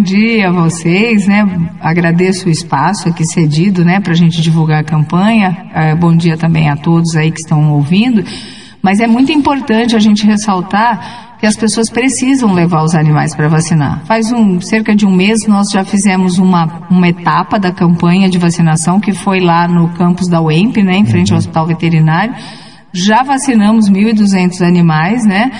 dia a vocês, né? Agradeço o espaço aqui cedido, né, para a gente divulgar a campanha. Bom dia também a todos aí que estão ouvindo. Mas é muito importante a gente ressaltar que as pessoas precisam levar os animais para vacinar. Faz cerca de um mês nós já fizemos uma etapa da campanha de vacinação, que foi lá no campus da UEMP, né, em frente ao Hospital Veterinário. Já vacinamos 1.200 animais, né?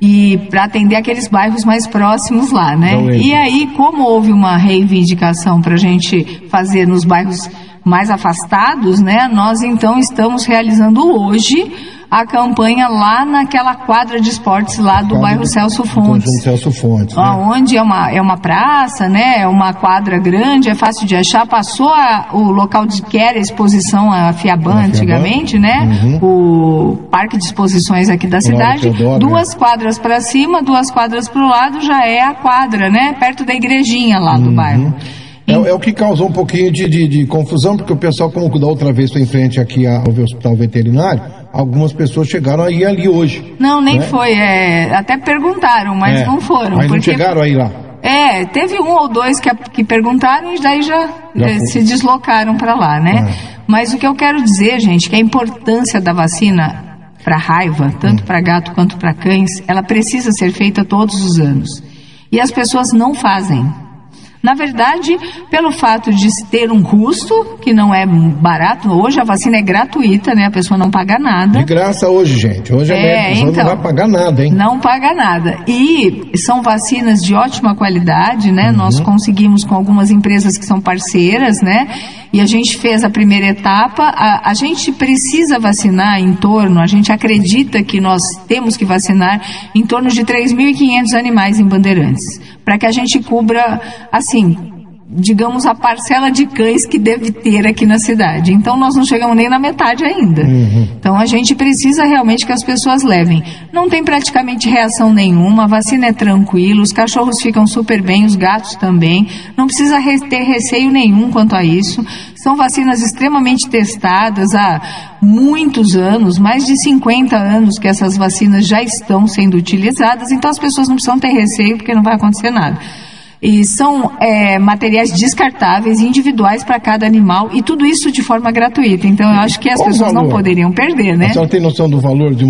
E para atender aqueles bairros mais próximos lá, né? E aí, como houve uma reivindicação para a gente fazer nos bairros mais afastados, né? Nós então estamos realizando hoje a campanha lá naquela quadra de esportes lá do bairro Celso Fontes. Celso Fontes, né? Onde é uma praça, né? É uma quadra grande, é fácil de achar. Passou o local que era a exposição, a Fiaban antigamente, né? O parque de exposições aqui da cidade. Duas quadras para cima, 2 quadras para o lado, já é a quadra, né? Perto da igrejinha lá do bairro. É o que causou um pouquinho de confusão, porque o pessoal, como da outra vez foi em frente aqui ao Hospital Veterinário, algumas pessoas chegaram a ir ali hoje. Não, nem foi. Até perguntaram, mas não foram. Mas não chegaram a ir lá. Teve 1 ou 2 que perguntaram e daí já se deslocaram para lá, né? Mas o que eu quero dizer, gente, que a importância da vacina para raiva, tanto para gato quanto para cães, ela precisa ser feita todos os anos. E as pessoas não fazem. Na verdade, pelo fato de ter um custo, que não é barato, hoje a vacina é gratuita, né? A pessoa não paga nada. De graça hoje, gente. Hoje a pessoa não vai pagar nada, hein? Não paga nada. E são vacinas de ótima qualidade, né? Nós conseguimos com algumas empresas que são parceiras, né? E a gente fez a primeira etapa. A gente precisa vacinar a gente acredita que nós temos que vacinar em torno de 3.500 animais em Bandeirantes, para que a gente cubra, assim, digamos, a parcela de cães que deve ter aqui na cidade. Então nós não chegamos nem na metade ainda. Então a gente precisa realmente que as pessoas levem. Não tem praticamente reação nenhuma, a vacina é tranquila, os cachorros ficam super bem, os gatos também. Não precisa ter receio nenhum quanto a isso. São vacinas extremamente testadas há muitos anos, mais de 50 anos que essas vacinas já estão sendo utilizadas, então as pessoas não precisam ter receio porque não vai acontecer nada. E são materiais descartáveis, individuais para cada animal, e tudo isso de forma gratuita. Então eu acho que as pessoas não poderiam perder, né? A senhora tem noção do valor de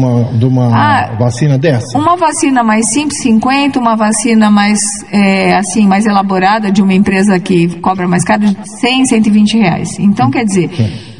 uma vacina dessa? Uma vacina mais simples, 50, uma vacina mais elaborada, de uma empresa que cobra mais caro, de 100, 120 reais. Então, quer dizer,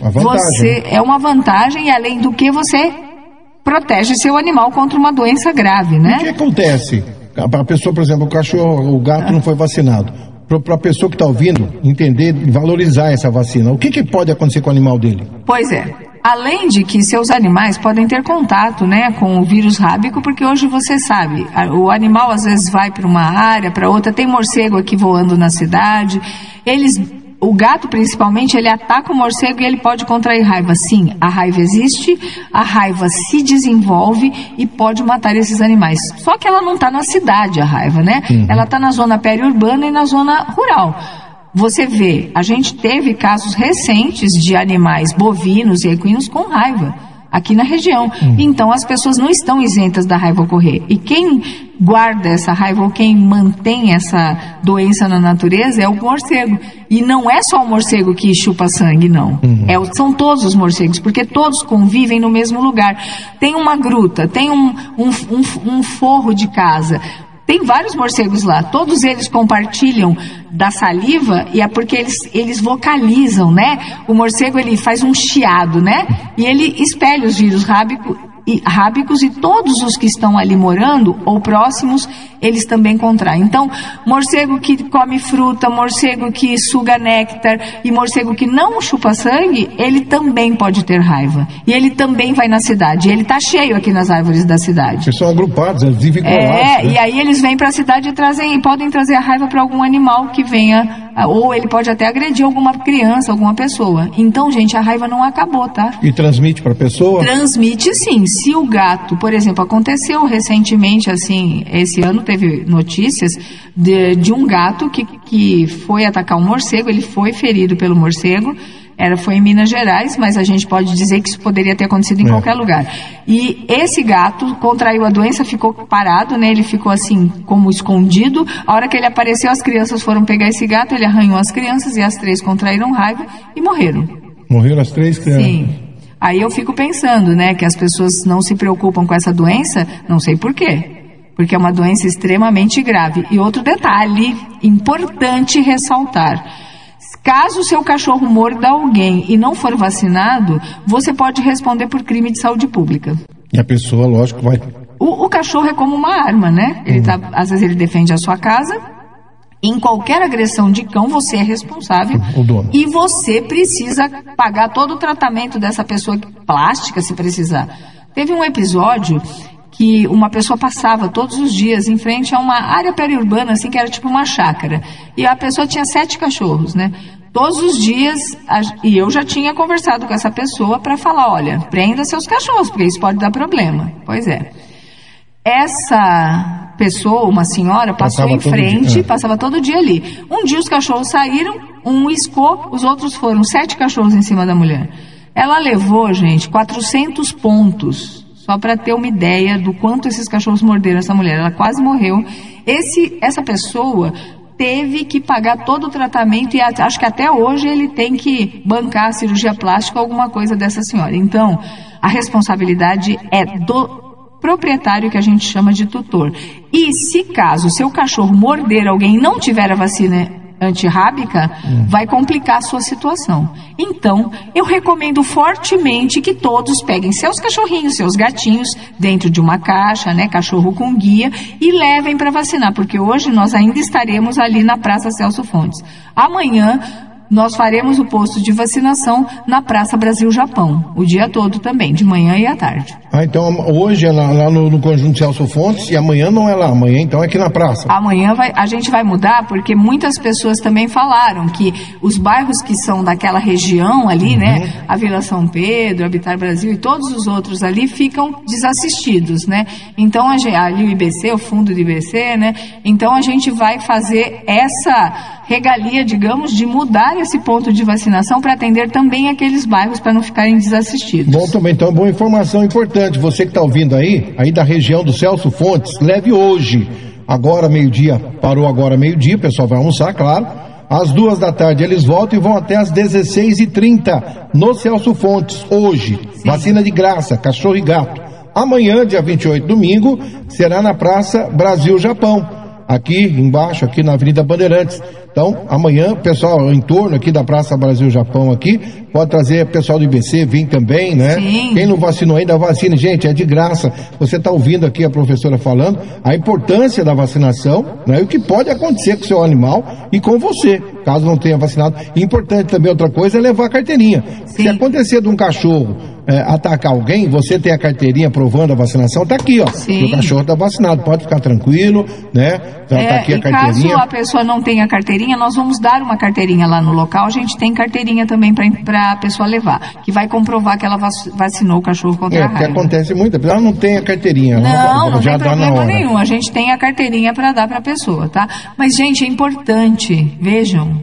é uma vantagem, e além do que você protege seu animal contra uma doença grave, né? O que acontece? A pessoa, por exemplo, o gato não foi vacinado. Para a pessoa que está ouvindo entender e valorizar essa vacina, o que pode acontecer com o animal dele? Pois é. Além de que seus animais podem ter contato, né, com o vírus rábico, porque hoje você sabe, o animal às vezes vai para uma área, para outra, tem morcego aqui voando na cidade, o gato, principalmente, ele ataca o morcego e ele pode contrair raiva. Sim, a raiva existe, a raiva se desenvolve e pode matar esses animais. Só que ela não está na cidade, a raiva, né? Ela está na zona periurbana e na zona rural. Você vê, a gente teve casos recentes de animais bovinos e equinos com raiva aqui na região. Então as pessoas não estão isentas da raiva ocorrer. E quem guarda essa raiva ou quem mantém essa doença na natureza é o morcego. E não é só o morcego que chupa sangue, não. São todos os morcegos, porque todos convivem no mesmo lugar. Tem uma gruta, tem um forro de casa. Tem vários morcegos lá, todos eles compartilham da saliva, e é porque eles vocalizam, né? O morcego, ele faz um chiado, né? E ele espelha os vírus rábicos, e todos os que estão ali morando ou próximos, eles também contraem. Então, morcego que come fruta, morcego que suga néctar e morcego que não chupa sangue, ele também pode ter raiva. E ele também vai na cidade. Ele está cheio aqui nas árvores da cidade. Eles são agrupados, eles vivem colados, né? E aí eles vêm para a cidade e podem trazer a raiva para algum animal que venha, ou ele pode até agredir alguma criança, alguma pessoa. Então, gente, a raiva não acabou, tá? E transmite para a pessoa? Transmite, sim. Se o gato, por exemplo, aconteceu recentemente, assim, esse ano teve notícias de um gato que foi atacar um morcego, ele foi ferido pelo morcego, Foi em Minas Gerais, mas a gente pode dizer que isso poderia ter acontecido em qualquer lugar. E esse gato contraiu a doença, ficou parado, né? Ele ficou assim, como escondido. A hora que ele apareceu, as crianças foram pegar esse gato, ele arranhou as crianças e as 3 contraíram raiva e morreram. Morreram as 3 crianças? Sim. Aí eu fico pensando, né, que as pessoas não se preocupam com essa doença, não sei por quê. Porque é uma doença extremamente grave. E outro detalhe importante ressaltar: caso o seu cachorro morda alguém e não for vacinado, você pode responder por crime de saúde pública. E a pessoa, lógico, vai... O cachorro é como uma arma, né? Às vezes ele defende a sua casa. Em qualquer agressão de cão, você é responsável. O dono. E você precisa pagar todo o tratamento dessa pessoa, plástica, se precisar. Teve um episódio que uma pessoa passava todos os dias em frente a uma área periurbana, assim, que era tipo uma chácara. E a pessoa tinha 7 cachorros, né? Todos os dias, e eu já tinha conversado com essa pessoa para falar, olha, prenda seus cachorros, porque isso pode dar problema. Pois é. Essa pessoa, uma senhora, passou em frente, passava todo dia ali. Um dia os cachorros saíram, um iscou, os outros foram 7 cachorros em cima da mulher. Ela levou, gente, 400 pontos. Só para ter uma ideia do quanto esses cachorros morderam essa mulher. Ela quase morreu. Essa pessoa teve que pagar todo o tratamento e acho que até hoje ele tem que bancar a cirurgia plástica ou alguma coisa dessa senhora. Então, a responsabilidade é do proprietário, que a gente chama de tutor. E se caso o seu cachorro morder alguém e não tiver a vacina antirrábica, vai complicar a sua situação. Então, eu recomendo fortemente que todos peguem seus cachorrinhos, seus gatinhos, dentro de uma caixa, né, cachorro com guia, e levem para vacinar, porque hoje nós ainda estaremos ali na Praça Celso Fontes. Amanhã, nós faremos o posto de vacinação na Praça Brasil-Japão, o dia todo também, de manhã e à tarde. Então hoje é lá no Conjunto Celso Fontes e amanhã não é lá, amanhã então é aqui na praça. Amanhã a gente vai mudar porque muitas pessoas também falaram que os bairros que são daquela região ali, né, a Vila São Pedro, Habitat Brasil e todos os outros ali ficam desassistidos, né? Então ali o IBC, o fundo do IBC, né? Então a gente vai fazer essa regalia, digamos, de mudar esse ponto de vacinação para atender também aqueles bairros para não ficarem desassistidos. Bom também, então, boa informação importante. Você que está ouvindo aí da região do Celso Fontes, leve hoje, agora meio-dia, parou agora meio-dia, o pessoal vai almoçar, claro. Às 2 da tarde eles voltam e vão até às 16h30 no Celso Fontes, hoje. Sim. Vacina de graça, cachorro e gato. Amanhã, dia 28, domingo, será na Praça Brasil-Japão. Aqui embaixo, aqui na Avenida Bandeirantes. Então, amanhã, pessoal em torno aqui da Praça Brasil-Japão aqui, pode trazer pessoal do IBC, vem também, né? Sim. Quem não vacinou ainda, vacine. Gente, é de graça. Você está ouvindo aqui a professora falando a importância da vacinação, né? E o que pode acontecer com o seu animal e com você, caso não tenha vacinado. E importante também, outra coisa, é levar a carteirinha. Sim. Se acontecer de um cachorro atacar alguém, você tem a carteirinha provando a vacinação, tá aqui, ó. Sim. O cachorro tá vacinado, pode ficar tranquilo, né? Já tá aqui a carteirinha. Caso a pessoa não tenha carteirinha, nós vamos dar uma carteirinha lá no local. A gente tem carteirinha também para a pessoa levar, que vai comprovar que ela vacinou o cachorro contra a raiva. Porque acontece muito, ela não tem a carteirinha. Não tem problema nenhum. A gente tem a carteirinha para dar para a pessoa, tá? Mas, gente, é importante, vejam,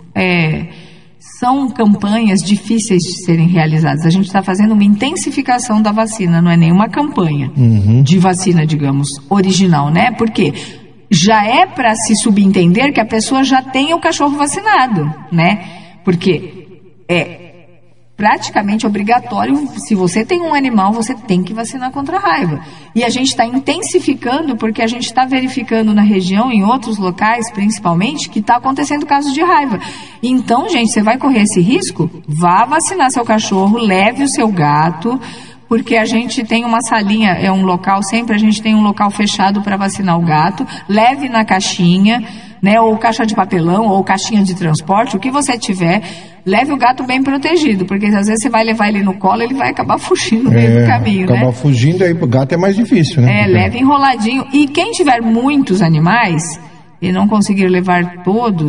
são campanhas difíceis de serem realizadas. A gente está fazendo uma intensificação da vacina, não é nenhuma campanha de vacina, digamos, original, né? Porque já é para se subentender que a pessoa já tem o cachorro vacinado, né? Porque é praticamente obrigatório, se você tem um animal, você tem que vacinar contra a raiva. E a gente está intensificando porque a gente está verificando na região, em outros locais principalmente, que está acontecendo casos de raiva. Então, gente, você vai correr esse risco? Vá vacinar seu cachorro, leve o seu gato, porque a gente tem uma salinha, é um local, sempre a gente tem um local fechado para vacinar o gato, leve na caixinha, né, ou caixa de papelão, ou caixinha de transporte, o que você tiver, leve o gato bem protegido, porque às vezes você vai levar ele no colo, ele vai acabar fugindo no meio do caminho, né? Acabar fugindo, aí pro gato é mais difícil, né? Leve enroladinho. E quem tiver muitos animais e não conseguir levar todos,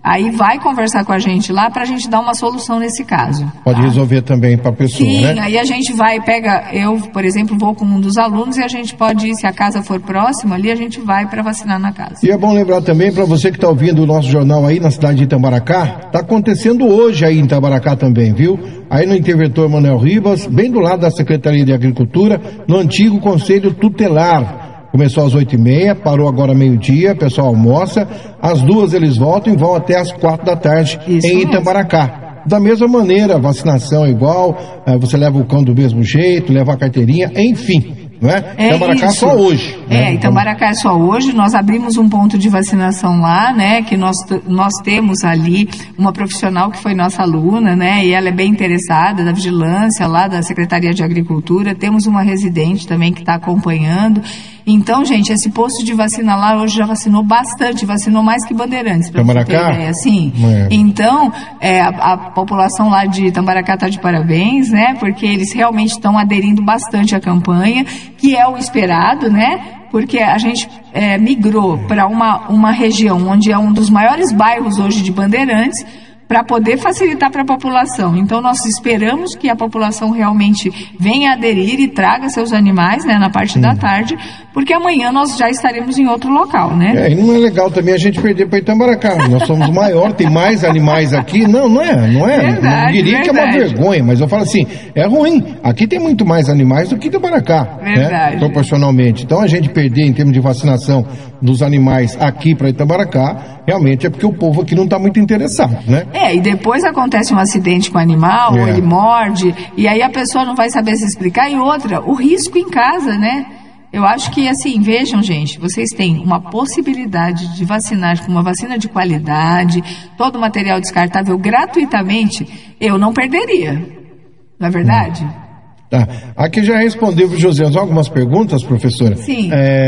aí vai conversar com a gente lá para a gente dar uma solução nesse caso. Pode resolver também para a pessoa, sim, né? Sim, aí a gente eu, por exemplo, vou com um dos alunos e a gente pode ir, se a casa for próxima ali, a gente vai para vacinar na casa. E é bom lembrar também para você que está ouvindo o nosso jornal aí na cidade de Itamaracá, está acontecendo hoje aí em Itamaracá também, viu? Aí no Interventor Manuel Ribas, bem do lado da Secretaria de Agricultura, no antigo Conselho Tutelar. Começou às 8h30, parou agora meio-dia, o pessoal almoça, às 2 eles voltam e vão até às 4 da tarde em Itamaracá. Da mesma maneira, a vacinação é igual, você leva o cão do mesmo jeito, leva a carteirinha, enfim. Não é? Itamaracá é só hoje. Né? Itamaracá é só hoje. Nós abrimos um ponto de vacinação lá, né? Que nós temos ali uma profissional que foi nossa aluna, né? E ela é bem interessada, da vigilância lá da Secretaria de Agricultura. Temos uma residente também que está acompanhando. Então, gente, esse posto de vacina lá hoje já vacinou bastante, vacinou mais que Bandeirantes, para você ter ideia. Sim. Então, a população lá de Itamaracá está de parabéns, né? Porque eles realmente estão aderindo bastante à campanha, que é o esperado, né? Porque a gente migrou para uma região onde é um dos maiores bairros hoje de Bandeirantes, para poder facilitar para a população. Então, nós esperamos que a população realmente venha aderir e traga seus animais, né, na parte da tarde, porque amanhã nós já estaremos em outro local, né? E não é legal também a gente perder para Itamaracá. Nós somos maior, tem mais animais aqui. Não é. Verdade, não diria que é uma vergonha, mas eu falo assim, é ruim. Aqui tem muito mais animais do que Itamaracá, né? Proporcionalmente. Então, a gente perder em termos de vacinação dos animais aqui para Itamaracá, realmente é porque o povo aqui não está muito interessado, né? E depois acontece um acidente com o animal, ou ele morde, e aí a pessoa não vai saber se explicar. E outra, o risco em casa, né? Eu acho que, assim, vejam, gente, vocês têm uma possibilidade de vacinar com uma vacina de qualidade, todo o material descartável gratuitamente, eu não perderia. Não é verdade? Tá. Aqui já respondeu o José algumas perguntas, professora. Sim.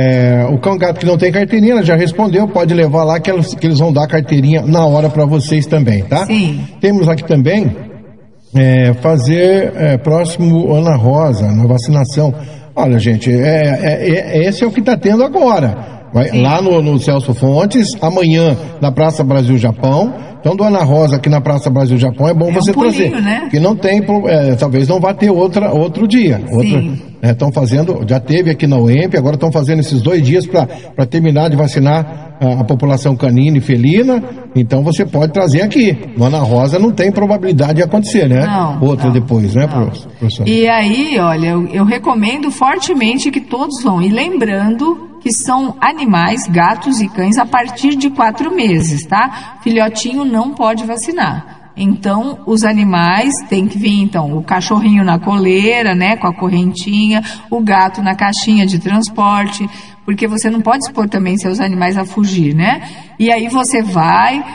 O cão gato que não tem carteirinha, ela já respondeu, pode levar lá que eles vão dar a carteirinha na hora para vocês também, tá? Sim. Temos aqui também fazer próximo Ana Rosa, na vacinação. Olha, gente, esse é o que está tendo agora. Lá no Celso Fontes, amanhã na Praça Brasil-Japão. Então, Dona Rosa, aqui na Praça Brasil-Japão, é bom você trazer. Né? Porque não tem, talvez não vá ter outro dia. Estão fazendo, já teve aqui na UEMP, agora estão fazendo esses 2 dias para terminar de vacinar a população canina e felina. Então, você pode trazer aqui. Dona Rosa não tem probabilidade de acontecer, né? Depois, né, professor? E aí, olha, eu recomendo fortemente que todos vão. E lembrando que são animais, gatos e cães, a partir de 4 meses, tá? Filhotinho não pode vacinar. Então, os animais têm que vir, então, o cachorrinho na coleira, né, com a correntinha, o gato na caixinha de transporte, porque você não pode expor também seus animais a fugir, né? E aí você vai...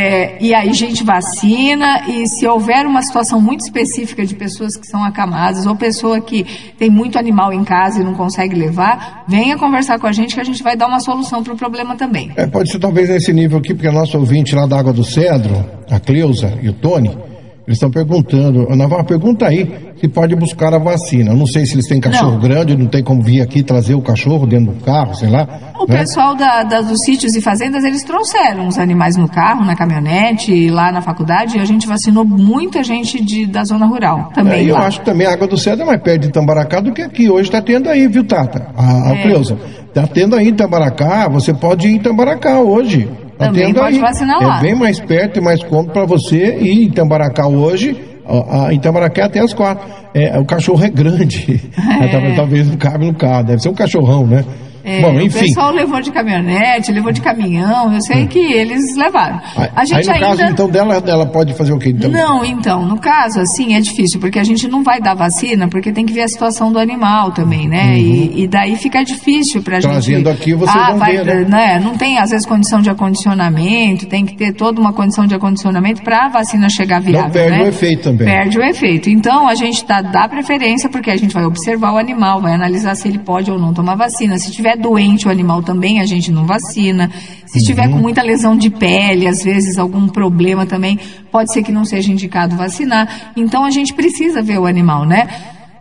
e aí a gente vacina, e se houver uma situação muito específica de pessoas que são acamadas, ou pessoa que tem muito animal em casa e não consegue levar, venha conversar com a gente que a gente vai dar uma solução para o problema também. Pode ser talvez nesse nível aqui, porque a nossa ouvinte lá da Água do Cedro, a Cleusa e o Tony, eles estão perguntando, Navarro, pergunta aí se pode buscar a vacina. Eu não sei se eles têm cachorro grande, não tem como vir aqui trazer o cachorro dentro do carro, sei lá. O pessoal dos sítios e fazendas, eles trouxeram os animais no carro, na caminhonete, lá na faculdade, e a gente vacinou muita gente da zona rural também. Eu acho que também a Água do Cedro é mais perto de Itamaracá do que aqui. Hoje está tendo aí, viu, Tata? A Cleusa. Está tendo aí em Itamaracá, você pode ir em Itamaracá hoje. Também pode vacinar lá. É bem mais perto e mais cômodo para você ir em Itamaracá hoje. Em Itamaracá até às 4. O cachorro é grande. Talvez não cabe no carro. Deve ser um cachorrão, né? Bom, enfim. O pessoal levou de caminhonete, levou de caminhão, eu sei que eles levaram. A gente aí no caso, então, dela pode fazer o quê? Então? Não, então, no caso, assim, é difícil, porque a gente não vai dar vacina, porque tem que ver a situação do animal também, né? E daí fica difícil pra gente... Trazendo aqui, vocês vão ver, né? Não tem, às vezes, condição de acondicionamento, tem que ter toda uma condição de acondicionamento pra a vacina chegar viável, não perde o efeito também. Perde o efeito. Então, a gente dá preferência, porque a gente vai observar o animal, vai analisar se ele pode ou não tomar vacina. Se tiver doente o animal também, a gente não vacina. Se estiver com muita lesão de pele, às vezes algum problema também, pode ser que não seja indicado vacinar. Então a gente precisa ver o animal, né?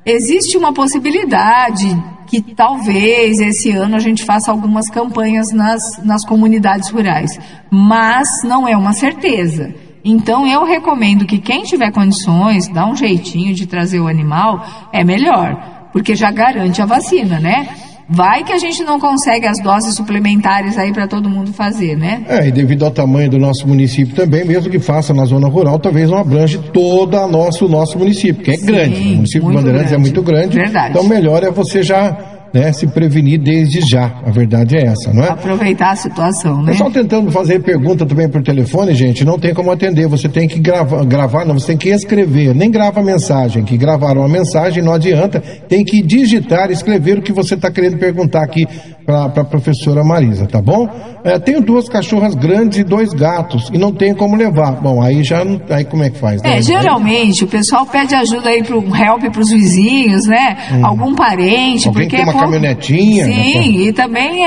existe uma possibilidade que talvez esse ano a gente faça algumas campanhas nas comunidades rurais, mas não é uma certeza. Então eu recomendo que quem tiver condições, dá um jeitinho de trazer o animal, é melhor, porque já garante a vacina, né? Vai que a gente não consegue as doses suplementares aí para todo mundo fazer, né? E devido ao tamanho do nosso município também, mesmo que faça na zona rural, talvez não abrange todo o nosso município, que é grande. O município de Bandeirantes é muito grande. Verdade. Então melhor é você já, né, se prevenir desde já. A verdade é essa, não é? Aproveitar a situação, né? Pessoal tentando fazer pergunta também por telefone, gente, não tem como atender. Você tem que você tem que escrever. Nem grava mensagem, que gravaram uma mensagem não adianta. Tem que digitar, escrever o que você está querendo perguntar aqui para a professora Marisa, tá bom? Tenho 2 cachorras grandes e 2 gatos e não tenho como levar. Bom, aí como é que faz? Né? Geralmente o pessoal pede ajuda aí para um help para os vizinhos, né? Algum parente, alguém porque tem uma caminhonetinha. Sim, e também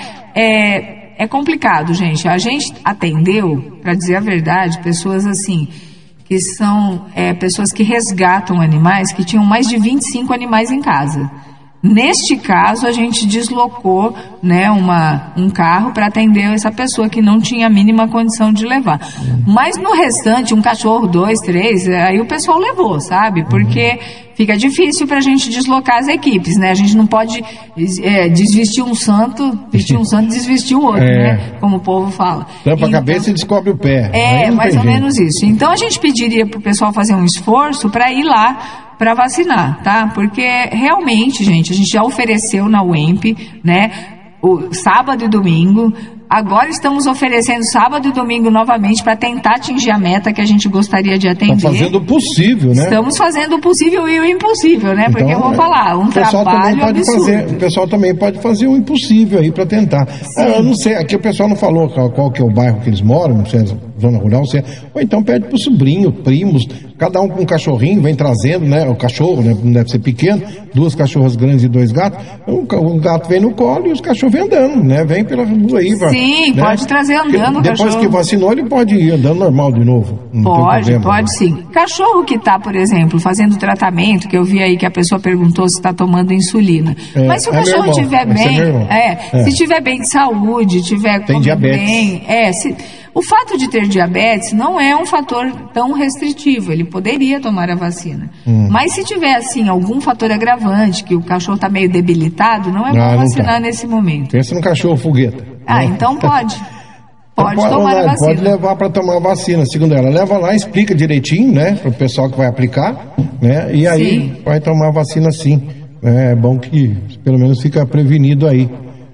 é complicado, gente. A gente atendeu, para dizer a verdade, pessoas assim, que são pessoas que resgatam animais, que tinham mais de 25 animais em casa. Neste caso, a gente deslocou, né, um carro para atender essa pessoa que não tinha a mínima condição de levar. Mas no restante, um cachorro, 2, 3, aí o pessoal levou, sabe? Porque fica difícil para a gente deslocar as equipes, né? A gente não pode desvestir um santo, vestir um santo e desvestir o outro, né? Como o povo fala. Tampa a cabeça e descobre o pé. Mais ou menos isso. Então a gente pediria para o pessoal fazer um esforço para ir lá para vacinar, tá? Porque realmente, gente, a gente já ofereceu na UEMP, né? O sábado e domingo. Agora estamos oferecendo sábado e domingo novamente para tentar atingir a meta que a gente gostaria de atender. Estamos fazendo o possível, né? Estamos fazendo o possível e o impossível, né? Porque eu vou falar, trabalho absurdo. O pessoal também pode fazer o impossível aí para tentar. Eu não sei, aqui o pessoal não falou qual que é o bairro que eles moram, não sei, zona rural, ou então pede pro sobrinho, primos, cada um com um cachorrinho, vem trazendo, né? O cachorro, né? Não deve ser pequeno, 2 cachorras grandes e 2 gatos. O gato vem no colo e os cachorros vêm andando, né? Vem pela rua aí. Sim, né? Pode trazer andando o depois cachorro. Que vacinou, ele pode ir andando normal de novo. Pode sim. Cachorro que está, por exemplo, fazendo tratamento, que eu vi aí que a pessoa perguntou se está tomando insulina. Mas se o cachorro estiver bem, se estiver bem de saúde, estiver comendo bem, o fato de ter diabetes não é um fator tão restritivo, ele poderia tomar a vacina. Mas se tiver, assim, algum fator agravante, que o cachorro está meio debilitado, não é bom vacinar nesse momento. Pensa no cachorro fogueta. Então pode. Pode tomar a vacina. Pode levar para tomar a vacina, segundo ela. Leva lá, explica direitinho, né, para o pessoal que vai aplicar, né, e aí vai tomar a vacina sim. É bom que pelo menos fica prevenido aí.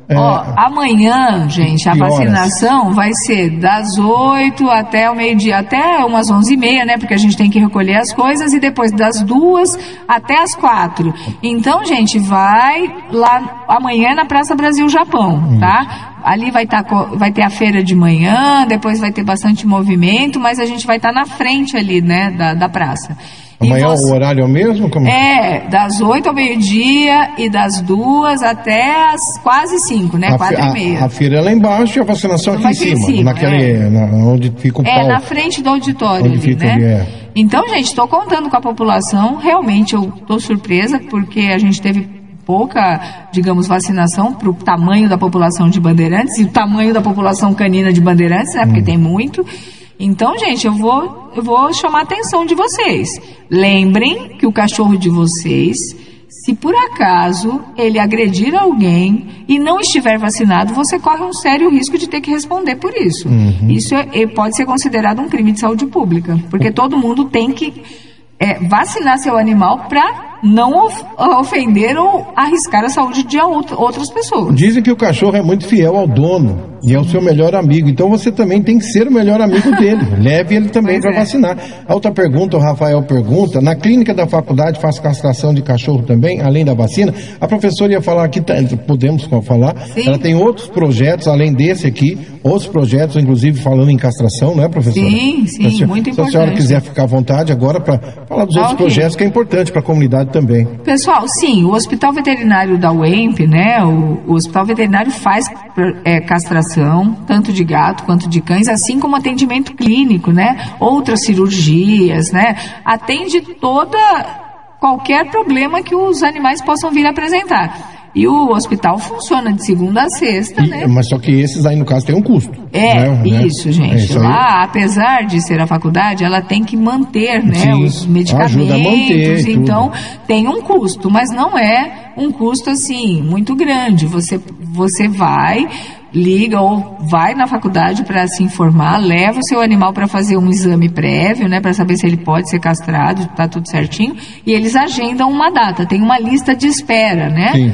Amanhã, gente, a vacinação vai ser das 8 até o meio-dia, até umas 11h30, né? Porque a gente tem que recolher as coisas, e depois das 2 até as 4. Então, gente, vai lá amanhã na Praça Brasil-Japão, tá? Ali vai ter a feira de manhã, depois vai ter bastante movimento, mas a gente vai estar na frente ali, né, da praça. Amanhã o horário é o mesmo? Das 8 ao meio-dia e das 2 até as quase 5, né? 4h30. A feira é lá embaixo e a vacinação aqui em cima. Onde fica o palco. Na frente do auditório ali, né? Então, gente, estou contando com a população. Realmente eu estou surpresa, porque a gente teve pouca, digamos, vacinação para o tamanho da população de Bandeirantes e o tamanho da população canina de Bandeirantes, né? Porque tem muito. Então, gente, eu vou chamar a atenção de vocês. Lembrem que o cachorro de vocês, se por acaso ele agredir alguém e não estiver vacinado, você corre um sério risco de ter que responder por isso. Isso pode ser considerado um crime de saúde pública, porque todo mundo tem que vacinar seu animal para não ofender ou arriscar a saúde de outras pessoas. Dizem que o cachorro é muito fiel ao dono e é o seu melhor amigo, então você também tem que ser o melhor amigo dele. Leve ele também para vacinar. A outra pergunta, o Rafael pergunta, na clínica da faculdade faz castração de cachorro também, além da vacina? A professora ia falar aqui, podemos falar, sim. Ela tem outros projetos, além desse aqui, outros projetos, inclusive falando em castração, não é, professora? Sim, muito importante. Se a senhora quiser ficar à vontade agora para falar dos outros projetos, que é importante para a comunidade também. Pessoal, sim, o Hospital Veterinário da UEMP, né, o Hospital Veterinário faz castração, tanto de gato quanto de cães, assim como atendimento clínico, né, outras cirurgias, né, atende qualquer problema que os animais possam vir a apresentar. E o hospital funciona de segunda a sexta, né? Mas só que esses aí, no caso, tem um custo. Isso, gente. Isso lá, apesar de ser a faculdade, ela tem que manter, né, sim, os medicamentos. Ajuda a manter, então, tem um custo, mas não é um custo, assim, muito grande. Você vai, liga ou vai na faculdade para se informar, leva o seu animal para fazer um exame prévio, né, para saber se ele pode ser castrado, tá tudo certinho, e eles agendam uma data, tem uma lista de espera, né? Sim.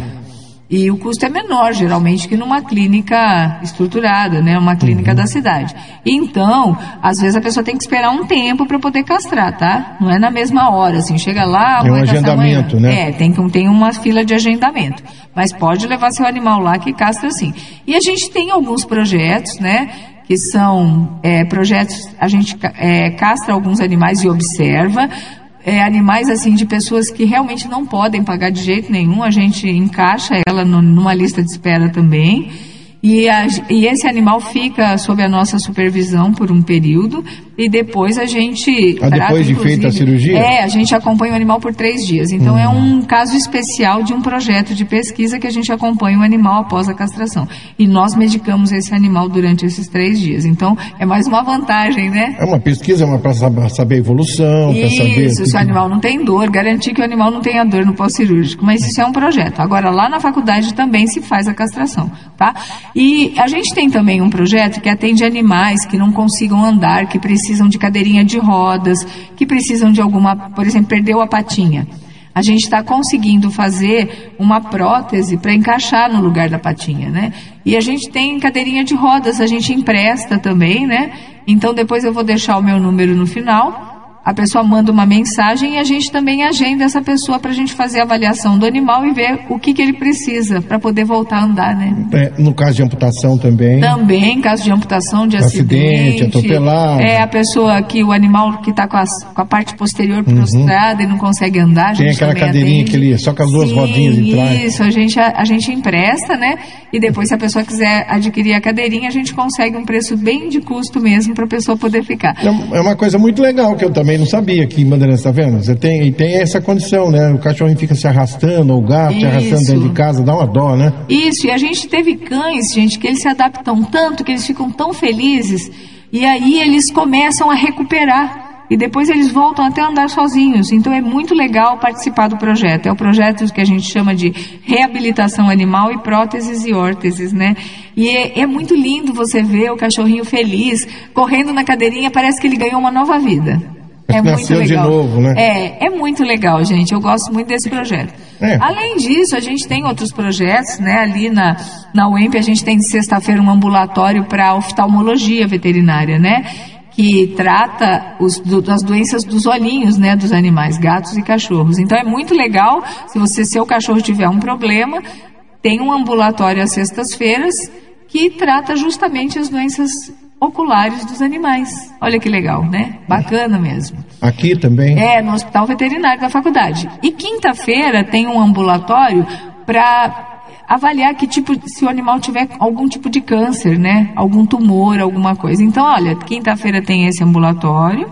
E o custo é menor, geralmente, que numa clínica estruturada, né? Uma clínica da cidade. Então, às vezes a pessoa tem que esperar um tempo para poder castrar, tá? Não é na mesma hora, assim, chega lá... Tem um agendamento, né? Tem uma fila de agendamento. Mas pode levar seu animal lá que castra sim. E a gente tem alguns projetos, né? Que são projetos, a gente castra alguns animais e observa... animais assim de pessoas que realmente não podem pagar de jeito nenhum, a gente encaixa ela numa lista de espera também, e esse animal fica sob a nossa supervisão por um período, e depois a gente... depois de feita a cirurgia? A gente acompanha o animal por 3 dias, então é um caso especial de um projeto de pesquisa que a gente acompanha o animal após a castração, e nós medicamos esse animal durante esses 3 dias, então é mais uma vantagem, né? É uma pesquisa, para saber a evolução, para saber... Isso, se o animal não tem dor, garantir que o animal não tenha dor no pós-cirúrgico, mas isso é um projeto. Agora, lá na faculdade também se faz a castração, tá? E a gente tem também um projeto que atende animais que não consigam andar, que precisam de cadeirinha de rodas, que precisam de por exemplo, perdeu a patinha. A gente está conseguindo fazer uma prótese para encaixar no lugar da patinha, né? E a gente tem cadeirinha de rodas, a gente empresta também, né? Então depois eu vou deixar o meu número no final. A pessoa manda uma mensagem e a gente também agenda essa pessoa para a gente fazer a avaliação do animal e ver o que ele precisa para poder voltar a andar, né? No caso de amputação também? Também, caso de amputação, de acidente. Atropelado. A pessoa o animal que está com a parte posterior prostrada e não consegue andar. Tem aquela cadeirinha só com as duas rodinhas de trás. Isso, a gente empresta, né? E depois, se a pessoa quiser adquirir a cadeirinha, a gente consegue um preço bem de custo mesmo para a pessoa poder ficar. É uma coisa muito legal que eu também não sabia que em Bandeirantes, tá vendo? Você tem essa condição, né? O cachorrinho fica se arrastando, ou o gato se arrastando dentro de casa, dá uma dó, né? Isso, e a gente teve cães, gente, que eles se adaptam tanto, que eles ficam tão felizes, e aí eles começam a recuperar. E depois eles voltam até a andar sozinhos. Então é muito legal participar do projeto. É o projeto que a gente chama de reabilitação animal e próteses e órteses, né? E é muito lindo você ver o cachorrinho feliz, correndo na cadeirinha, parece que ele ganhou uma nova vida. É muito legal. De novo, né? É muito legal, gente. Eu gosto muito desse projeto. Além disso, a gente tem outros projetos, né? Ali na UEMP a gente tem de sexta-feira um ambulatório para oftalmologia veterinária, né? Que trata das doenças dos olhinhos, né, dos animais, gatos e cachorros. Então é muito legal, se seu cachorro tiver um problema, tem um ambulatório às sextas-feiras que trata justamente as doenças oculares dos animais. Olha que legal, né? Bacana mesmo. Aqui também? No Hospital Veterinário da Faculdade. E quinta-feira tem um ambulatório para avaliar se o animal tiver algum tipo de câncer, né? Algum tumor, alguma coisa. Então, olha, quinta-feira tem esse ambulatório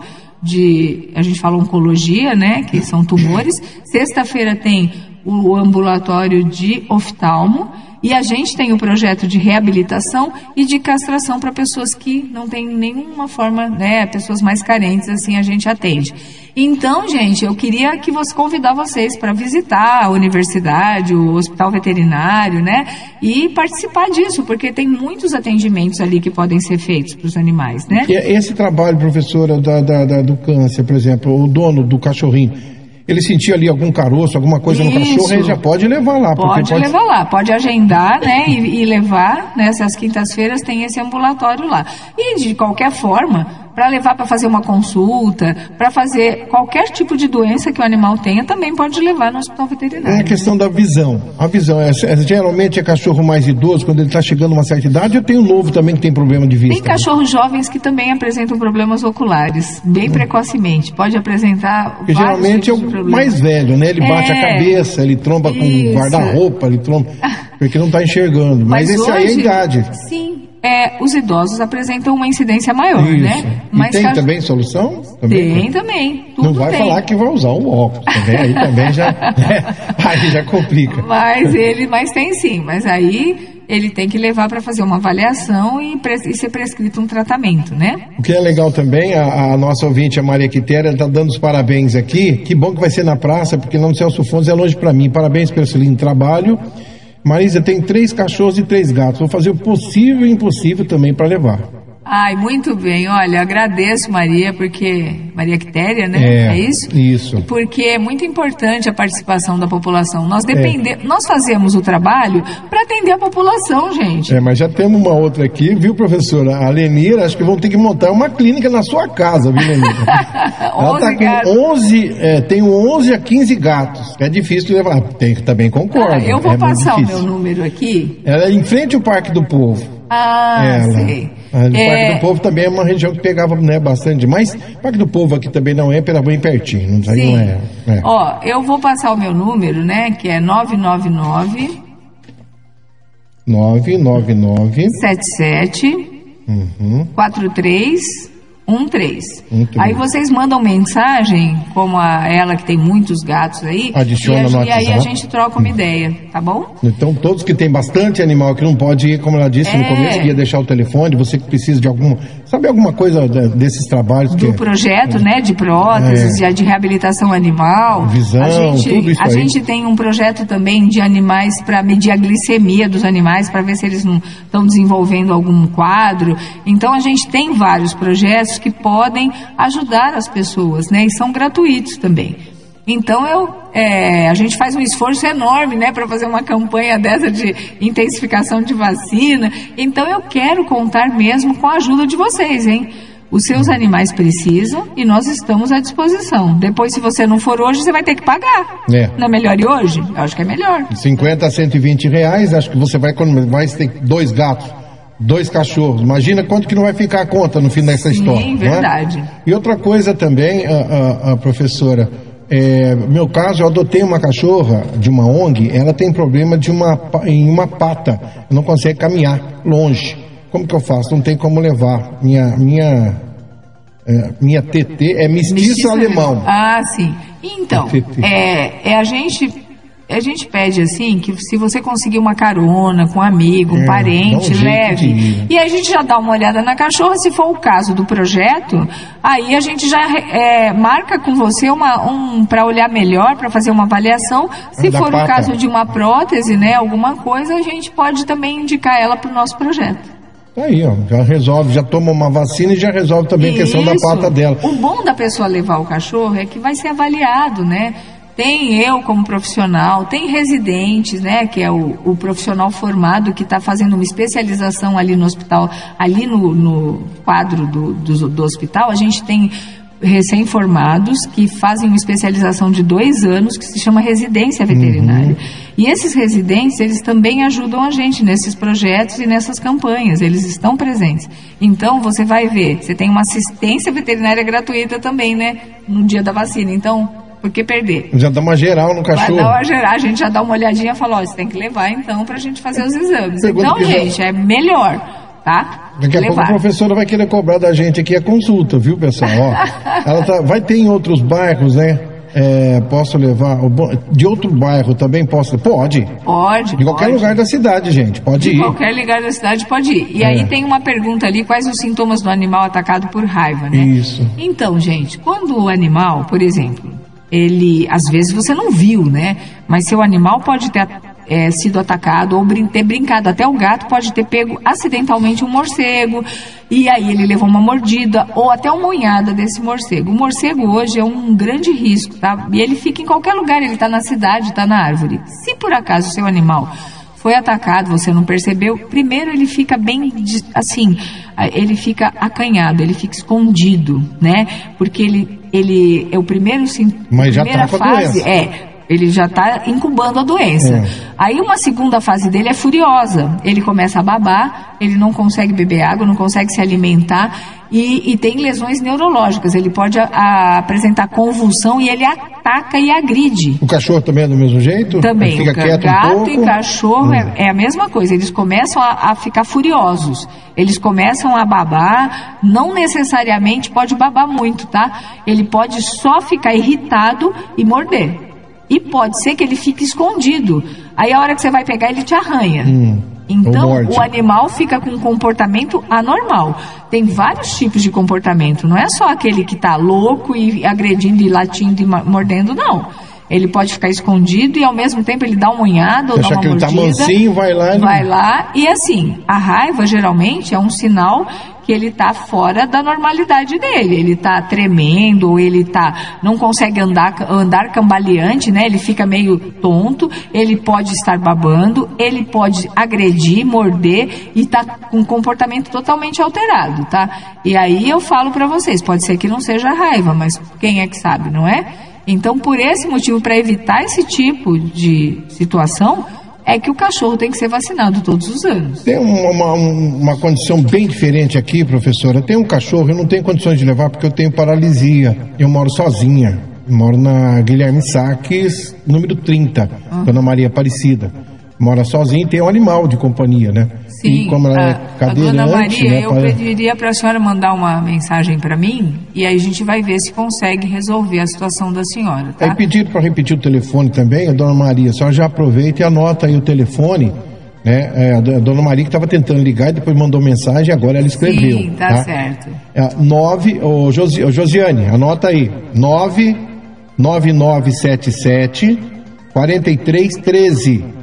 a gente fala oncologia, né? Que são tumores. Sexta-feira tem o ambulatório de oftalmo. E a gente tem o projeto de reabilitação e de castração para pessoas que não têm nenhuma forma, né? Pessoas mais carentes, assim, a gente atende. Então, gente, eu queria convidar vocês para visitar a universidade, o hospital veterinário, né? E participar disso, porque tem muitos atendimentos ali que podem ser feitos para os animais, né? E esse trabalho, professora, do câncer, por exemplo, o dono do cachorrinho, ele sentir ali algum caroço, alguma coisa no cachorro, ele já pode levar lá. Pode levar lá, pode agendar, né, e levar, nessas quintas-feiras tem esse ambulatório lá. E de qualquer forma, para levar para fazer uma consulta, para fazer qualquer tipo de doença que o animal tenha, também pode levar no hospital veterinário. É a questão da visão. A visão, geralmente é cachorro mais idoso, quando ele está chegando a uma certa idade, eu tenho um novo também que tem problema de vista. Tem cachorros jovens que também apresentam problemas oculares, bem precocemente. Pode apresentar porque geralmente é o mais velho, né? Ele bate a cabeça, ele tromba com guarda-roupa, ele tromba, porque não está enxergando. Mas esse hoje, aí é a idade. Sim. os idosos apresentam uma incidência maior, Isso. né? E tem também solução? Tem também. Tudo não vai tem. falar que vai usar um óculos também, aí também já, aí já complica. Mas tem sim, mas aí ele tem que levar para fazer uma avaliação e ser prescrito um tratamento, né? O que é legal também, a nossa ouvinte, a Maria Quitéria, está dando os parabéns aqui. Que bom que vai ser na praça, porque lá no Celso Fontes é longe para mim. Parabéns pelo seu lindo trabalho. Marisa, tem 3 cachorros e 3 gatos. Vou fazer o possível e impossível também para levar. Ai, muito bem. Olha, agradeço, Maria, porque... Maria Quitéria, né? É isso? Isso. Porque é muito importante a participação da população. Nós fazemos o trabalho para atender a população, gente. Mas já temos uma outra aqui, viu, professora? A Lenira, acho que vão ter que montar uma clínica na sua casa, viu, Lenira? Ela tá com 11, tem 11 a 15 gatos. É difícil levar. Também concordo. Eu vou passar o meu número aqui. Ela é em frente ao Parque do Povo. Sei. O Parque do Povo também é uma região que pegava, né, bastante. Mas o Parque do Povo aqui também não é, pela bem pertinho. Não, sim. Não é. Ó, eu vou passar o meu número, né, que é 999 77 4313. Aí vocês mandam mensagem, como ela que tem muitos gatos aí, adiciona no WhatsApp. E aí a gente troca uma ideia, tá bom? Então todos que tem bastante animal que não pode ir, como ela disse no começo, que ia deixar o telefone, você que precisa de alguma coisa desses trabalhos. Do projeto, né, de próteses, de reabilitação animal. Visão, tudo isso aí. A gente tem um projeto também de animais para medir a glicemia dos animais, para ver se eles não estão desenvolvendo algum quadro. Então a gente tem vários projetos que podem ajudar as pessoas, né? E são gratuitos também. Então a gente faz um esforço enorme, né, para fazer uma campanha dessa de intensificação de vacina. Então eu quero contar mesmo com a ajuda de vocês, hein? Os seus animais precisam e nós estamos à disposição. Depois, se você não for hoje, você vai ter que pagar. Não é melhor ir hoje? Eu acho que é melhor. 50 a 120 reais, acho que você vai ter 2 gatos. 2 cachorros, imagina quanto que não vai ficar a conta no fim dessa história. Sim, verdade. Né? E outra coisa também, a professora, no meu caso, eu adotei uma cachorra de uma ONG, ela tem problema em uma pata, não consegue caminhar longe. Como que eu faço? Não tem como levar. Minha TT é mestiço alemão. Sim. Então, a gente pede assim, que se você conseguir uma carona com um amigo, um parente, leve. E a gente já dá uma olhada na cachorra, se for o caso do projeto, aí a gente já marca com você para olhar melhor, para fazer uma avaliação. Se for o caso de uma prótese, né, alguma coisa, a gente pode também indicar ela para o nosso projeto. Aí, ó, já resolve, já toma uma vacina e já resolve também a questão da pata dela. O bom da pessoa levar o cachorro é que vai ser avaliado, né? Tem eu como profissional, tem residentes, né, que é o profissional formado que está fazendo uma especialização ali no hospital, ali no quadro do hospital. A gente tem recém-formados que fazem uma especialização de 2 anos que se chama residência veterinária. E esses residentes, eles também ajudam a gente nesses projetos e nessas campanhas, eles estão presentes. Então, você vai ver, você tem uma assistência veterinária gratuita também, né, no dia da vacina. Então, por que perder? Já dá uma geral no cachorro. Vai dar uma geral, a gente já dá uma olhadinha e fala, você tem que levar então pra gente fazer os exames. Gente, é melhor, tá? Daqui a pouco a professora vai querer cobrar da gente aqui a consulta, viu, pessoal? Ela vai ter em outros bairros, né? Posso levar de outro bairro também posso? Pode. De qualquer lugar da cidade, gente, pode ir. De qualquer lugar da cidade pode ir. E aí tem uma pergunta ali, quais os sintomas do animal atacado por raiva, né? Isso. Então, gente, quando o animal, por exemplo, às vezes você não viu, né? Mas seu animal pode ter sido atacado ou ter brincado. Até o gato pode ter pego acidentalmente um morcego e aí ele levou uma mordida ou até uma unhada desse morcego. O morcego hoje é um grande risco, tá? E ele fica em qualquer lugar, ele está na cidade, está na árvore. Se por acaso seu animal foi atacado, você não percebeu, primeiro ele fica bem, assim, ele fica acanhado, ele fica escondido, né? Porque ele é o primeiro sintoma. Mas já está com a doença. Ele já está incubando a doença. Aí uma segunda fase dele é furiosa. Ele começa a babar, ele não consegue beber água, não consegue se alimentar e tem lesões neurológicas. Ele pode apresentar convulsão e ele ataca e agride. O cachorro também é do mesmo jeito? Também. Ele fica quieto gato um pouco? E cachorro é a mesma coisa. Eles começam a ficar furiosos. Eles começam a babar. Não necessariamente pode babar muito, tá? Ele pode só ficar irritado e morder. E pode ser que ele fique escondido. Aí a hora que você vai pegar, ele te arranha. Então, o animal fica com um comportamento anormal. Tem vários tipos de comportamento. Não é só aquele que está louco e agredindo e latindo e mordendo, não. Ele pode ficar escondido e ao mesmo tempo ele dá uma unhada ou dá uma mordida. Achar que ele está mansinho, vai lá. E assim, a raiva geralmente é um sinal que ele está fora da normalidade dele. Ele está tremendo, ou ele não consegue andar cambaleante, né? Ele fica meio tonto, ele pode estar babando, ele pode agredir, morder e tá com um comportamento totalmente alterado, tá? E aí eu falo para vocês, pode ser que não seja raiva, mas quem é que sabe, não é? Então, por esse motivo, para evitar esse tipo de situação, é que o cachorro tem que ser vacinado todos os anos. Tem uma condição bem diferente aqui, professora. Tem um cachorro, eu não tenho condições de levar porque eu tenho paralisia. Eu moro sozinha. Eu moro na Guilherme Saques, número 30, Dona Maria Aparecida. Mora sozinha e tem um animal de companhia, né? Sim, e como ela é cadeirante, Dona Maria, né, eu pediria para a senhora mandar uma mensagem para mim e aí a gente vai ver se consegue resolver a situação da senhora, tá? Aí pediram para repetir o telefone também, a Dona Maria, a senhora já aproveita e anota aí o telefone, né? A Dona Maria que estava tentando ligar e depois mandou mensagem, agora ela escreveu. Sim, tá certo. Josiane, anota aí, 99977 4313.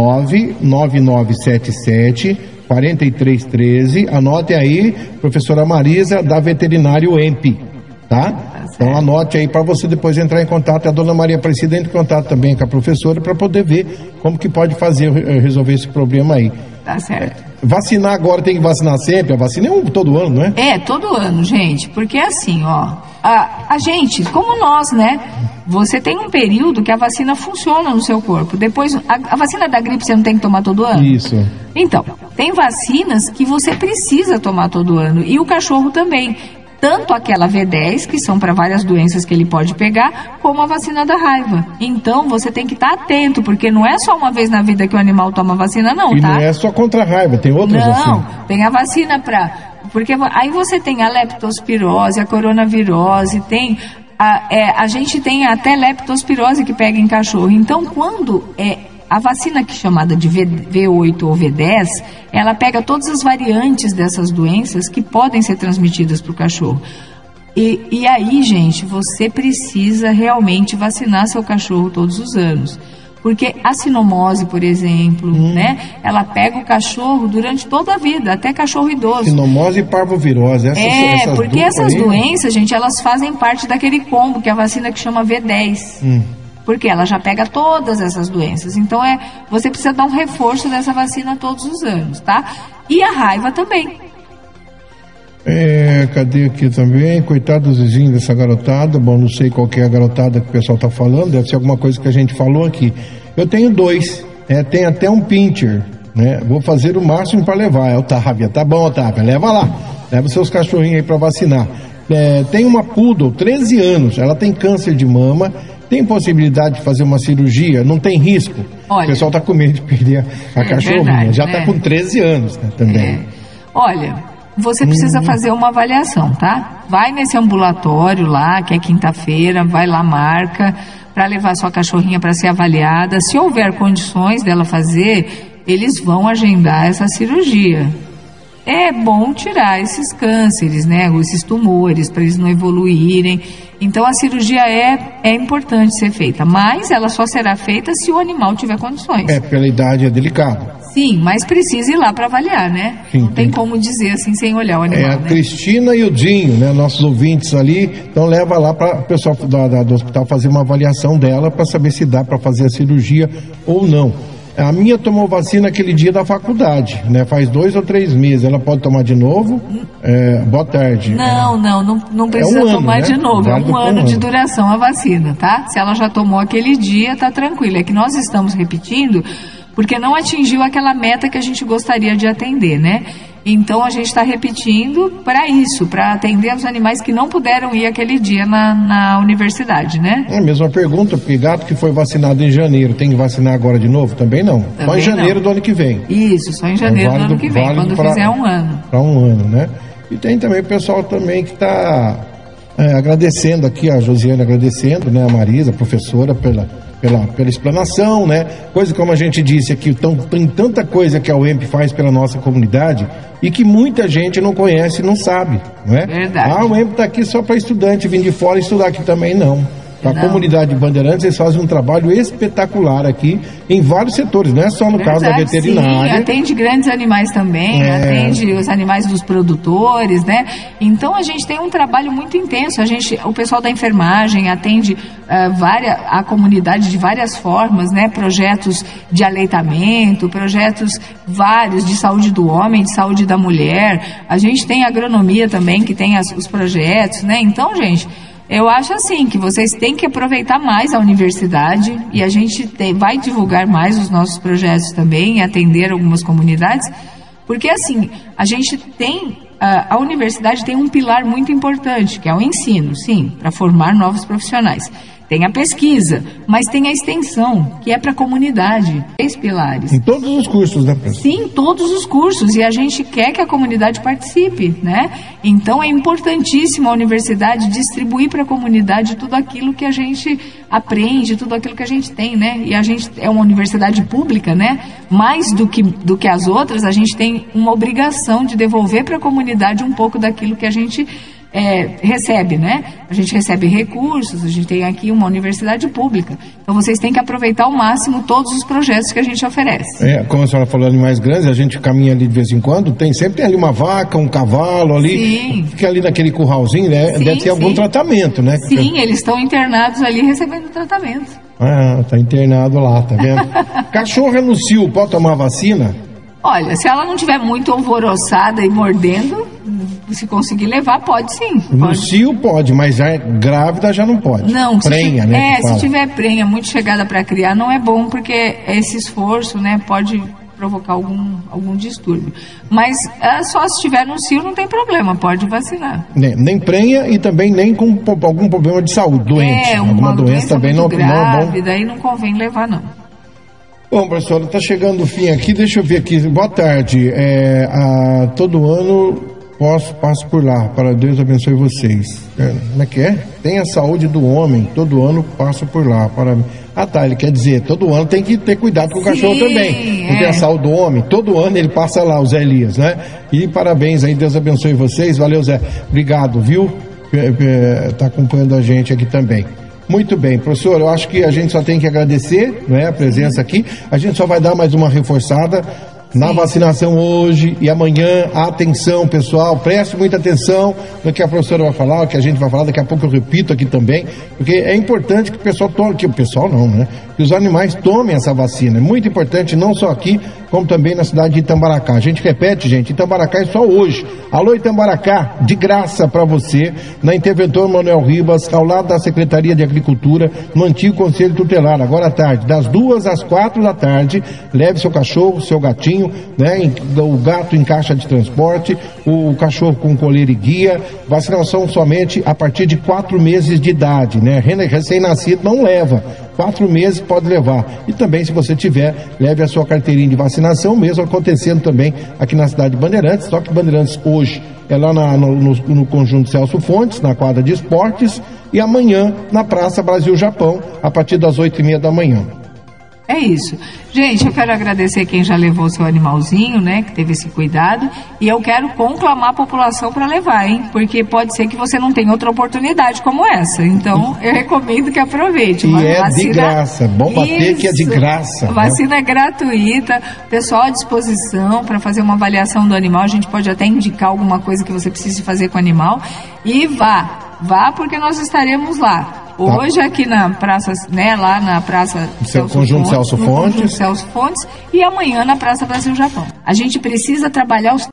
99977 4313. Anote aí, professora Marisa, da Veterinário EMP, tá? Então anote aí para você depois entrar em contato. A Dona Maria Aparecida entra em contato também com a professora para poder ver como que pode resolver esse problema aí. Tá certo. Vacinar agora tem que vacinar sempre? A vacina é todo ano, não é? É, todo ano, gente, porque assim, ó, a gente, como nós, né, você tem um período que a vacina funciona no seu corpo, depois, a vacina da gripe você não tem que tomar todo ano? Isso. Então, tem vacinas que você precisa tomar todo ano, e o cachorro também. Tanto aquela V10, que são para várias doenças que ele pode pegar, como a vacina da raiva. Então, você tem que estar atento, porque não é só uma vez na vida que o animal toma vacina, não, e tá? E não é só contra a raiva, tem outras vacinas. Não, tem a vacina porque aí você tem a leptospirose, a coronavirose, a gente tem até leptospirose que pega em cachorro. Então, quando a vacina que é chamada de V8 ou V10, ela pega todas as variantes dessas doenças que podem ser transmitidas para o cachorro. E aí, gente, você precisa realmente vacinar seu cachorro todos os anos. Porque a sinomose, por exemplo, né? Ela pega o cachorro durante toda a vida, até cachorro idoso. Sinomose e parvovirose. Essas doenças, gente, elas fazem parte daquele combo, que é a vacina que chama V10. Porque ela já pega todas essas doenças. Então, você precisa dar um reforço dessa vacina todos os anos, tá? E a raiva também. Cadê aqui também? Coitado dos vizinhos dessa garotada. Bom, não sei qual que é a garotada que o pessoal tá falando. Deve ser alguma coisa que a gente falou aqui. Eu tenho 2. Tem até um pincher, né? Vou fazer o máximo para levar. É Otávia. Tá bom, Otávia. Leva lá. Leva seus cachorrinhos aí para vacinar. Tem uma poodle, 13 anos. Ela tem câncer de mama. Tem possibilidade de fazer uma cirurgia? Não tem risco? Olha, o pessoal está com medo de perder a cachorrinha. Verdade, já está com 13 anos, né, também. Olha, você precisa fazer uma avaliação, tá? Vai nesse ambulatório lá, que é quinta-feira, vai lá, marca, para levar sua cachorrinha para ser avaliada. Se houver condições dela fazer, eles vão agendar essa cirurgia. É bom tirar esses cânceres, né? Esses tumores, para eles não evoluírem. Então, a cirurgia é importante ser feita, mas ela só será feita se o animal tiver condições. Pela idade é delicado. Sim, mas precisa ir lá para avaliar, né? Sim, não tem como dizer assim sem olhar o animal, a Cristina e o Dinho, né? Nossos ouvintes ali. Então, leva lá para o pessoal do hospital fazer uma avaliação dela para saber se dá para fazer a cirurgia ou não. A minha tomou vacina aquele dia da faculdade, né? Faz 2 ou 3 meses. Ela pode tomar de novo? Boa tarde. Não precisa tomar, né? De novo. Vale, é um ano de duração a vacina, tá? Se ela já tomou aquele dia, tá tranquilo. É que nós estamos repetindo porque não atingiu aquela meta que a gente gostaria de atender, né? Então a gente está repetindo para isso, para atender os animais que não puderam ir aquele dia na universidade, né? É a mesma pergunta, porque gato que foi vacinado em janeiro, tem que vacinar agora de novo? Também não. Também só em janeiro do ano que vem. Isso, só em janeiro do ano que vem, quando fizer um ano. Para um ano, né? E tem também o pessoal também que está agradecendo aqui, a Josiane agradecendo, né? A Marisa, a professora, pela explanação, né? Coisa como a gente disse aqui, tem tanta coisa que a UEMP faz pela nossa comunidade e que muita gente não conhece e não sabe, não é? Verdade. A UEMP está aqui só para estudante vir de fora estudar aqui também, não. Para a comunidade de Bandeirantes, eles fazem um trabalho espetacular aqui em vários setores, não é só no caso da veterinária. Sim, atende grandes animais também, atende os animais dos produtores, né? Então a gente tem um trabalho muito intenso. O pessoal da enfermagem atende a comunidade de várias formas, né? Projetos de aleitamento, projetos vários de saúde do homem, de saúde da mulher. A gente tem a agronomia também, que tem os projetos, né? Então, gente, eu acho assim, que vocês têm que aproveitar mais a universidade e a gente vai divulgar mais os nossos projetos também e atender algumas comunidades, porque assim, a gente tem, a universidade tem um pilar muito importante, que é o ensino, sim, para formar novos profissionais. Tem a pesquisa, mas tem a extensão, que é para a comunidade. 3 pilares. Em todos os cursos, né, professor? Sim, todos os cursos. E a gente quer que a comunidade participe, né? Então é importantíssimo a universidade distribuir para a comunidade tudo aquilo que a gente aprende, tudo aquilo que a gente tem, né? E a gente é uma universidade pública, né? Mais do que as outras, a gente tem uma obrigação de devolver para a comunidade um pouco daquilo que a gente recebe, né? A gente recebe recursos, a gente tem aqui uma universidade pública. Então vocês têm que aproveitar ao máximo todos os projetos que a gente oferece. Como a senhora falou, animais grandes, a gente caminha ali de vez em quando, sempre tem ali uma vaca, um cavalo ali, sim, fica ali naquele curralzinho, né? Sim, deve ter algum tratamento, né? Sim, eles estão internados ali recebendo tratamento. Tá internado lá, tá vendo? Cachorra no cio, pode tomar vacina? Olha, se ela não estiver muito alvoroçada e mordendo, se conseguir levar, pode sim. No cio pode, mas grávida já não pode. Não, prenha, né? Se tiver prenha muito chegada para criar, não é bom, porque esse esforço, né, pode provocar algum distúrbio. Mas só se estiver no cio não tem problema, pode vacinar. Nem prenha e também nem com algum problema de saúde, doente. Alguma doença também não é bom. Daí não convém levar, não. Bom, professora, está chegando o fim aqui, deixa eu ver aqui. Boa tarde. Todo ano passo por lá, para Deus abençoe vocês. Como é que é? Tem a saúde do homem, todo ano passo por lá. Ele quer dizer, todo ano tem que ter cuidado com o cachorro também. Não tem a saúde do homem, todo ano ele passa lá, o Zé Elias, né? E parabéns aí, Deus abençoe vocês. Valeu, Zé. Obrigado, viu? Tá acompanhando a gente aqui também. Muito bem, professor, eu acho que a gente só tem que agradecer, não é, a presença aqui. A gente só vai dar mais uma reforçada na vacinação hoje e amanhã. Atenção, pessoal, preste muita atenção no que a professora vai falar, o que a gente vai falar, daqui a pouco eu repito aqui também, porque é importante que o pessoal tome, que os animais tomem essa vacina. É muito importante, não só aqui, como também na cidade de Itambaracá. A gente repete, gente, Itambaracá é só hoje. Alô, Itambaracá, de graça para você, na Interventor Manuel Ribas, ao lado da Secretaria de Agricultura, no antigo Conselho Tutelar, agora à tarde, das 2 às 4 da tarde, leve seu cachorro, seu gatinho, né? O gato em caixa de transporte, o cachorro com coleira e guia, vacinação somente a partir de 4 meses de idade, né? Recém-nascido não leva, 4 meses pode levar. E também, se você tiver, leve a sua carteirinha de vacinação, mesmo acontecendo também aqui na cidade de Bandeirantes, só que Bandeirantes hoje é lá no Conjunto Celso Fontes, na quadra de esportes, e amanhã na Praça Brasil-Japão, a partir das 8h30 da manhã. É isso. Gente, eu quero agradecer quem já levou seu animalzinho, né, que teve esse cuidado, e eu quero conclamar a população para levar, hein, porque pode ser que você não tenha outra oportunidade como essa, então eu recomendo que aproveite. E vacina, de graça, bom bater que é de graça. A vacina é gratuita, pessoal à disposição para fazer uma avaliação do animal, a gente pode até indicar alguma coisa que você precise fazer com o animal, e vá porque nós estaremos lá. Hoje aqui na praça, né, lá na praça Conjunto Celso Fontes. E amanhã na Praça Brasil Japão. A gente precisa trabalhar os